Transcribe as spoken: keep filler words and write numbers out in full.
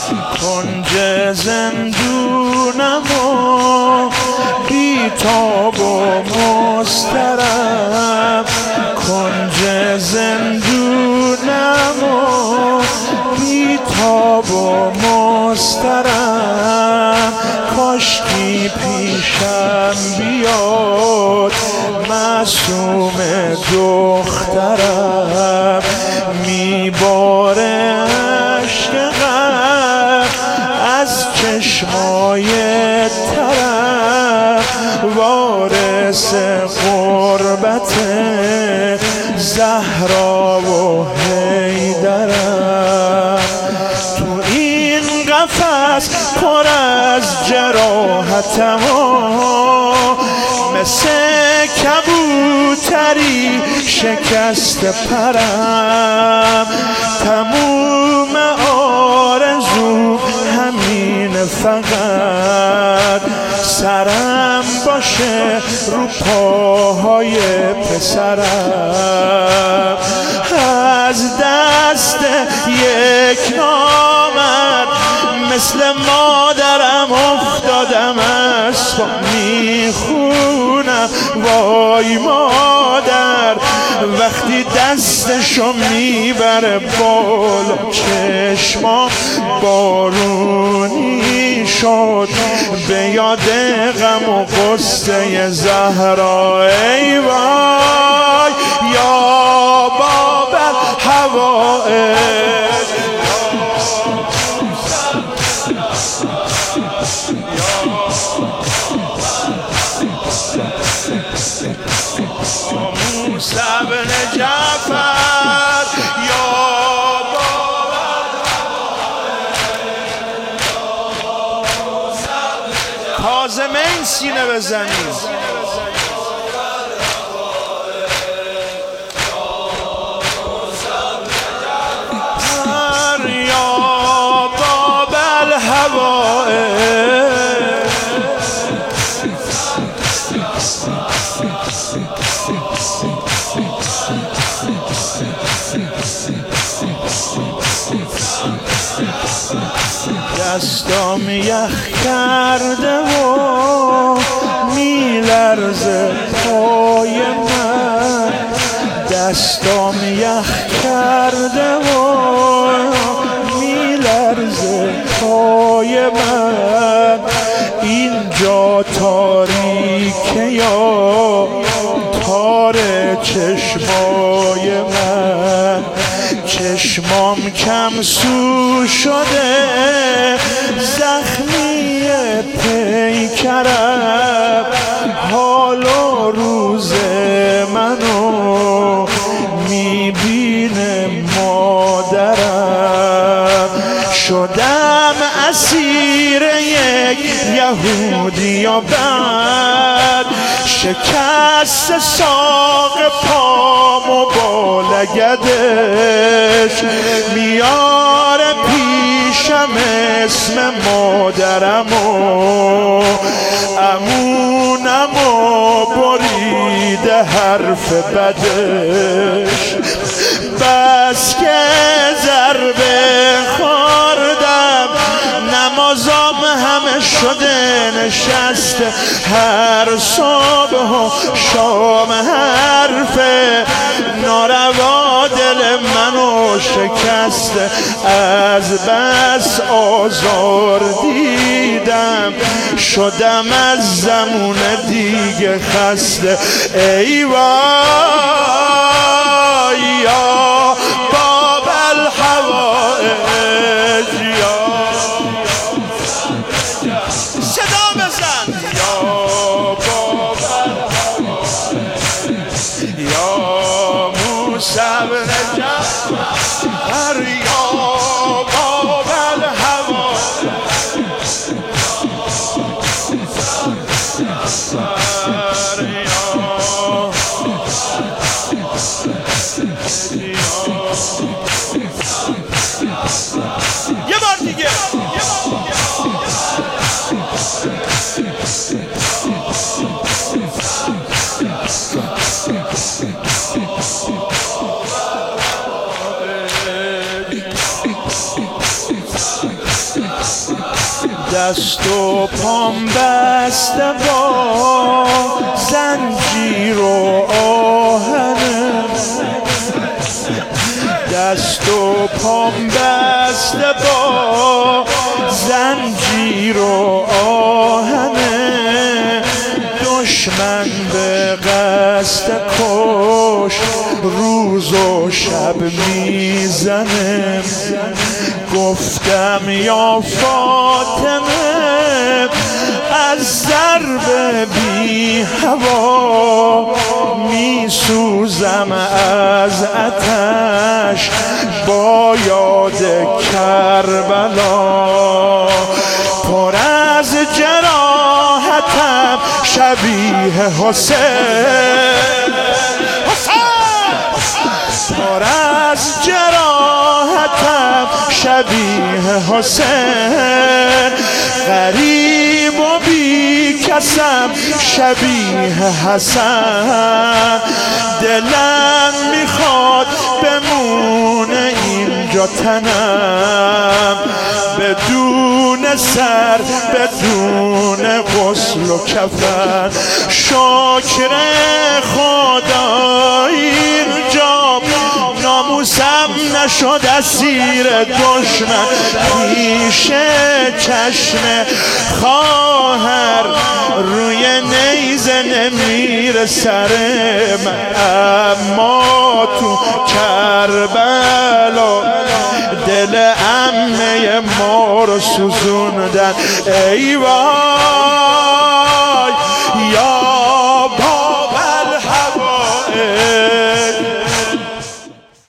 کنج زندونم و بیتاب و مضطرب، کنج زندونم و بیتاب و مضطرب. کاشکی پیشم بیاد معصوم دخترم، میباره عشق غم از چشمای طرف. وارث غربت زهرا و حیدرم. تو این قفس پر از جراحتم و مثل کبوتری شکست پرم. تموم آرزو همین فقط سرم باشه رو پاهای پسرم. از دست یک نامرد مثل مادرم افتادم، از پا میخونم وای مادر. وقتی دستشو میبره بالا چشما بارونی شد، به یاد غم و غصه زهرا. ای وای یا باب الحوائج، موسی بن جعفر یا کاظمین سینه بزنید. یا باب الحوائج، دستام یخ کرده و میلرزه پای من، دستام یخ کرده و میلرزه پای من. اینجا تاریکه یا تار چشمای من، چشمام کم سو شده زخمی پیکرم. حال و روز منو میبینه مادرم. شدم اسیر یک یهودی و بعد شکست ساق پام و با لگدش میاره پیشم اسم مادرم و امونم و بریده حرف بدش. بس که ضربه خوردم نمازام همه شده نشسته، هر صبح و شام حرف ناروا دل منو شکسته. از بس آزار دیدم شدم از زمون دیگه خسته. ای وای یا باب الحوائج، یا صدا بزن یا باب الحوائج، یا موسی بن جعفر یا باب الحوائج. دست و پام بسته با زنجیر و آهنم، دست و پام بسته با زنجیر و آهنه، دشمن به قصد کش روز و شب میزنه. گفتم یا فاطمه از ضرب بی هوا میسوزم از آتش با یاد کربلا، پر از جراحتم شبیه حسین، پر از جراحتم شبیه حسین، غریب و بی کسم شبیه حسن. دلم میخواد بمونه اینجا تنم، بدون سر بدون غسل و کفن. شکر خدا اینجا ناموسم نشد اسیر دشمن، پیش چشم خواهر روی نیزه نمیره سر من، اما تو کربلا دل عمه ما رو سوزوندن. ای وای